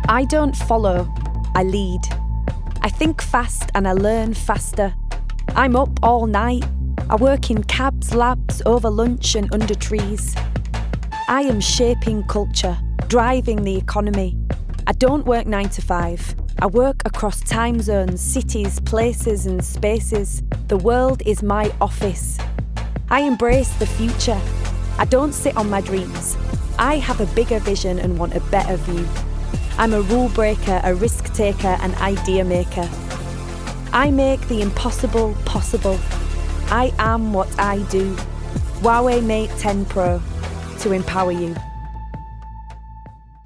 I don't follow, I lead. I think fast and I learn faster. I'm up all night. I work in cabs, labs, over lunch and under trees. I am shaping culture, driving the economy. I don't work 9 to 5. I work across time zones, cities, places and spaces. The world is my office. I embrace the future. I don't sit on my dreams. I have a bigger vision and want a better view. I'm a rule breaker, a risk taker, an idea maker. I make the impossible possible. I am what I do. Huawei Mate 10 Pro to empower you.